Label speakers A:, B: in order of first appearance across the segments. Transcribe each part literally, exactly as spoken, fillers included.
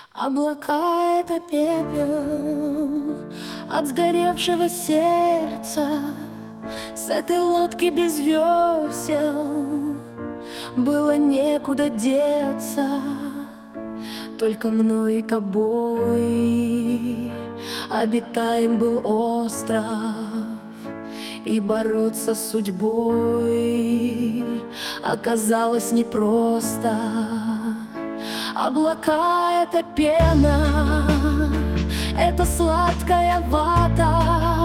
A: Облака — это пепел от сгоревшего сердца. С этой лодки без весел было некуда деться. Только мной и тобой обитаем был остров, и бороться с судьбой оказалось непросто. Облака — это пена, это сладкая вата,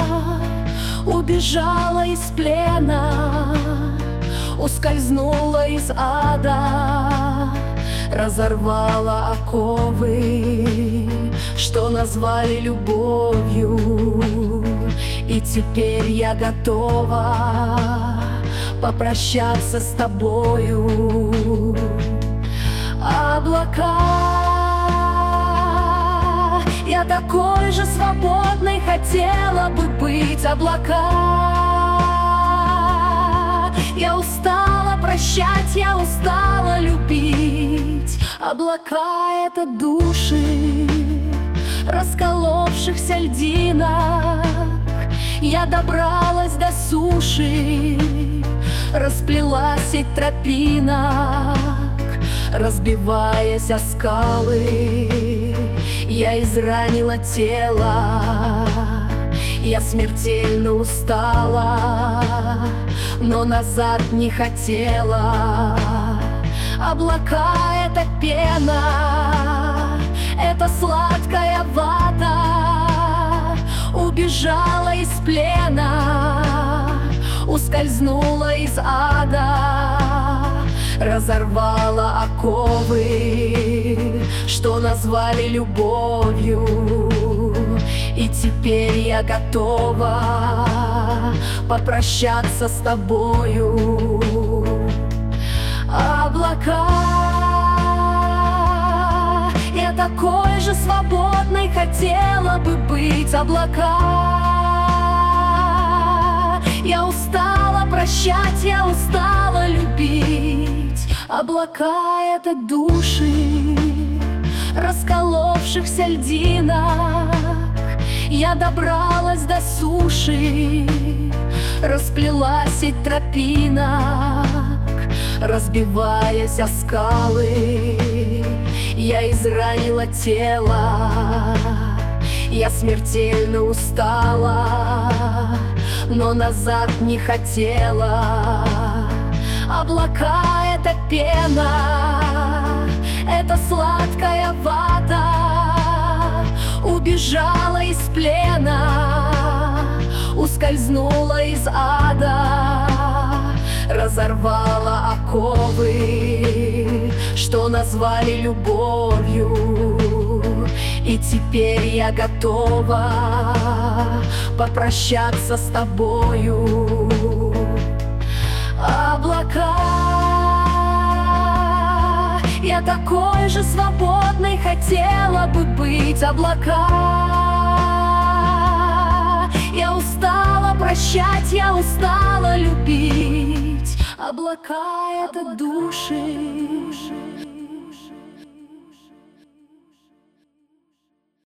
A: убежала из плена, ускользнула из ада, разорвала оковы, что назвали любовью. И теперь я готова попрощаться с тобою. Облака, я такой же свободной хотела бы быть. Облака, я устала прощать, я устала любить. Облака — это души расколовшихся льдинок. Я добралась до суши, расплела сеть тропинок. Разбиваясь о скалы, я изранила тело. Я смертельно устала, но назад не хотела. Облака — это пена, это сладкая вата, убежала из плена, ускользнула из ада, разорвала оковы, что назвали любовью. И теперь я готова попрощаться с тобою. Облака, я такой же свободной хотела бы быть. Облака, я устала прощать, я устала любить. Облака — это души расколовшихся льдинок. Я добралась до суши, расплела сеть тропинок. Разбиваясь о скалы, я изранила тело. Я смертельно устала, но назад не хотела. Облака — это пена, это сладкая вата, убежала из плена, ускользнула из ада, разорвала оковы, что назвали любовью. И теперь я готова попрощаться с тобою. Облака, я такой же свободной хотела бы быть. Облака, я устала прощать, я устала любить. Облака — это души